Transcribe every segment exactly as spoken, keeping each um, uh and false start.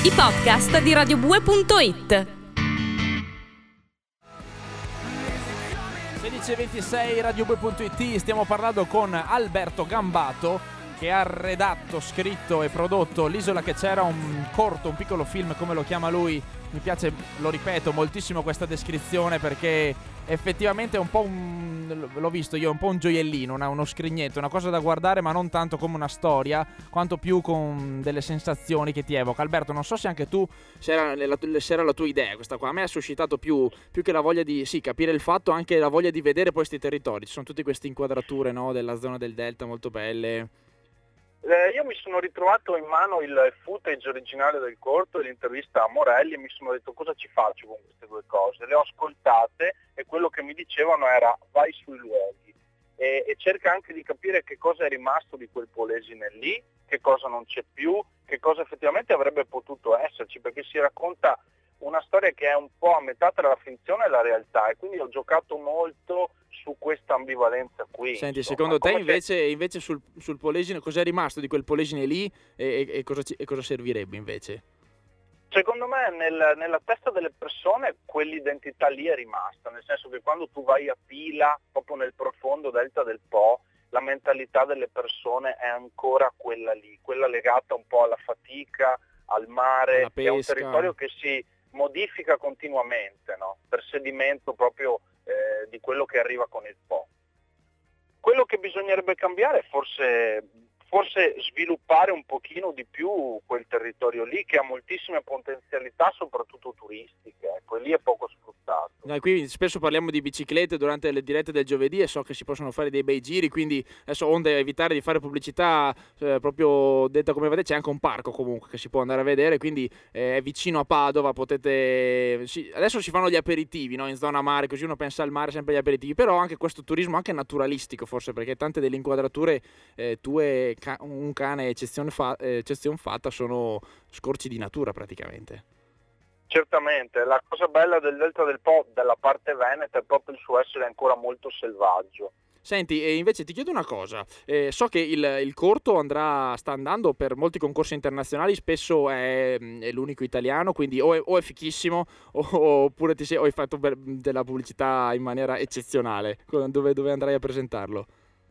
i podcast di radiobue punto it. sedici e ventisei radiobue punto it, stiamo parlando con Alberto Gambato, che ha redatto, scritto e prodotto L'isola che c'era, un corto, un piccolo film come lo chiama lui. Mi piace, lo ripeto, moltissimo questa descrizione, perché effettivamente è un po' un, l'ho visto io, un po' un gioiellino, una, uno scrigneto, una cosa da guardare, ma non tanto come una storia, quanto più con delle sensazioni che ti evoca. Alberto, non so se anche tu, se era, la, se era la tua idea questa qua. A me ha suscitato più, più che la voglia di sì, capire il fatto, anche la voglia di vedere poi questi territori. Ci sono tutte queste inquadrature, no, della zona del delta molto belle. Eh, io mi sono ritrovato in mano il footage originale del corto e l'intervista a Morelli e mi sono detto cosa ci faccio con queste due cose. Le ho ascoltate e quello che mi dicevano era vai sui luoghi e, e cerca anche di capire che cosa è rimasto di quel Polesine lì, che cosa non c'è più, che cosa effettivamente avrebbe potuto esserci, perché si racconta una storia che è un po' a metà tra la finzione e la realtà, e quindi ho giocato molto su questa ambivalenza qui. Senti, insomma. secondo te Come invece, se... invece sul, sul Polesine cosa è rimasto di quel Polesine lì e, e, e, cosa, ci, e cosa servirebbe invece? Secondo me nel, nella testa delle persone quell'identità lì è rimasta, nel senso che quando tu vai a Pila, proprio nel profondo delta del Po, la mentalità delle persone è ancora quella lì, quella legata un po' alla fatica, al mare, è un territorio che si modifica continuamente, no? Per sedimento proprio eh, di quello che arriva con il Po. Quello che bisognerebbe cambiare è forse, forse sviluppare un pochino di più quel territorio lì, che ha moltissime potenzialità, soprattutto turistiche, ecco, e lì è poco sfruttato. No, qui spesso parliamo di biciclette durante le dirette del giovedì e so che si possono fare dei bei giri, quindi adesso onde evitare di fare pubblicità eh, proprio detta come vedete, c'è anche un parco comunque che si può andare a vedere, quindi eh, è vicino a Padova, potete sì, adesso si fanno gli aperitivi, no? In zona mare, così uno pensa al mare, sempre gli aperitivi, però anche questo turismo anche naturalistico forse, perché tante delle inquadrature eh, tue, ca- un cane eccezione, fa- eccezione fatta, sono scorci di natura praticamente. Certamente, la cosa bella del Delta del Po, dalla parte veneta, è proprio il suo essere ancora molto selvaggio. Senti, e invece ti chiedo una cosa, eh, so che il, il corto andrà, sta andando per molti concorsi internazionali, spesso è, è l'unico italiano, quindi o è, o è fichissimo o, oppure ti sei, o hai fatto per, della pubblicità in maniera eccezionale, dove, dove andrai a presentarlo?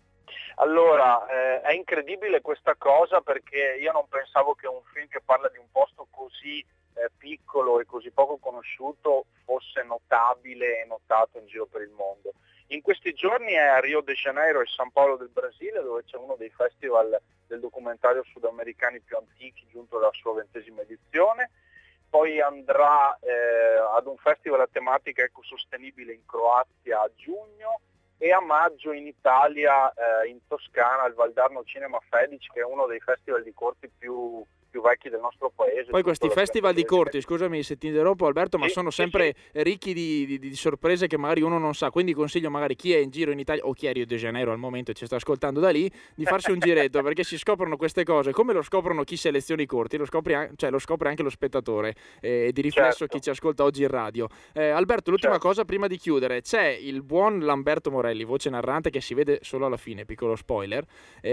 Allora, eh, è incredibile questa cosa, perché io non pensavo che un film che parla di un posto così eh, piccolo e così poco conosciuto fosse notabile e notato in giro per il mondo. In questi giorni è a Rio de Janeiro e San Paolo del Brasile, dove c'è uno dei festival del documentario sudamericani più antichi, giunto alla sua ventesima edizione. Poi andrà eh, ad un festival a tematica ecosostenibile in Croazia a giugno, e a maggio in Italia, eh, in Toscana, al Valdarno Cinema Fedici, che è uno dei festival di corti più, più vecchi del nostro paese. Poi questi festival di corti, scusami se ti interrompo Alberto, sì, ma sono sempre sì, sì. ricchi di, di, di sorprese che magari uno non sa, quindi consiglio magari chi è in giro in Italia o chi è a Rio de Janeiro al momento e ci sta ascoltando da lì, di farsi un giretto, perché si scoprono queste cose, come lo scoprono chi seleziona i corti, lo, scopri an- cioè, lo scopre anche lo spettatore e eh, di riflesso certo. chi ci ascolta oggi in radio. Eh, Alberto, l'ultima certo. cosa prima di chiudere, c'è il buon Lamberto Morelli, voce narrante, che si vede solo alla fine, piccolo spoiler,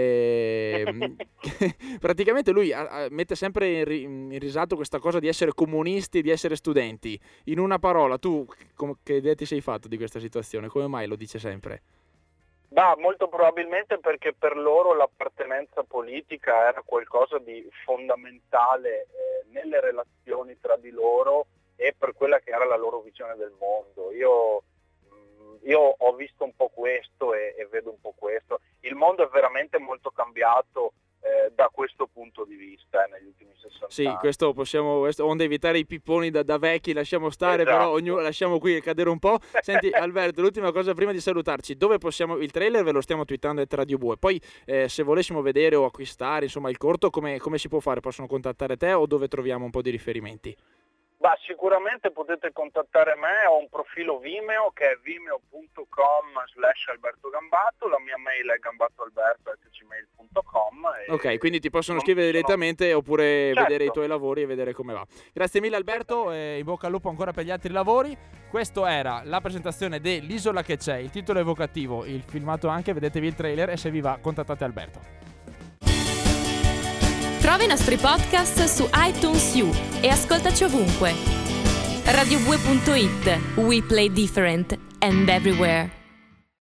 eh, praticamente lui a, a, mette sempre in, ri- in risalto questa cosa di essere comunisti e di essere studenti. In una parola, tu com- che idea ti sei fatto di questa situazione? Come mai lo dice sempre? Bah, molto probabilmente perché per loro l'appartenenza politica era qualcosa di fondamentale eh, nelle relazioni tra di loro e per quella che era la loro visione del mondo. Io, io ho visto un po' questo e, e vedo un po' questo. Il mondo è veramente molto cambiato eh, da questo punto di vista eh, negli ultimi sessanta sì, anni. Questo possiamo, questo, onde evitare i pipponi da, da vecchi, lasciamo stare, esatto. Però ognuno lasciamo qui cadere un po'. Senti Alberto, l'ultima cosa prima di salutarci, dove possiamo, il trailer ve lo stiamo twittando at Radio Bue, poi eh, se volessimo vedere o acquistare insomma il corto, come, come si può fare? Possono contattare te o dove troviamo un po' di riferimenti? Bah, sicuramente potete contattare me, ho un profilo Vimeo che è vimeo punto com slash Alberto Gambato, la mia mail è gambattoalberto at gmail punto com. Ok, quindi ti possono scrivere sono... direttamente oppure certo. vedere i tuoi lavori e vedere come va. Grazie mille Alberto, e in bocca al lupo ancora per gli altri lavori. Questa era la presentazione dell'Isola che c'è, il titolo evocativo, il filmato anche, vedetevi il trailer e se vi va contattate Alberto. Trova i nostri podcast su iTunes U e ascoltaci ovunque. radio due punto it. We play different and everywhere.